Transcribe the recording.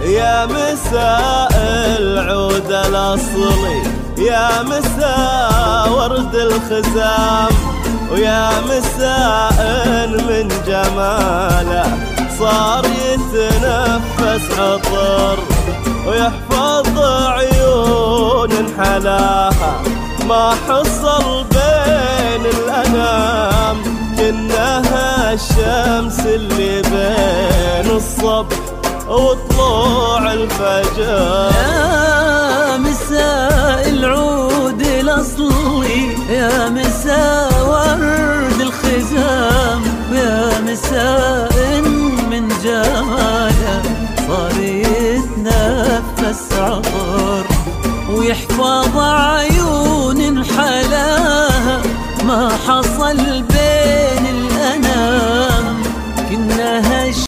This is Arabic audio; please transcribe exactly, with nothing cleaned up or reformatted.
يا مساء العود الأصلي، يا مساء ورد الخزام، ويا مساء من جماله صار يتنفس عطر، ويحفظ عيون حلاها ما حصل بين الأنام، كأنها الشمس اللي بين الصبح وطلوع الفجر. يا مساء العود الأصلي، يا مساء ورد الخزام، يا مساء من جماله صار يتنفس عطر، ويحفظ عيون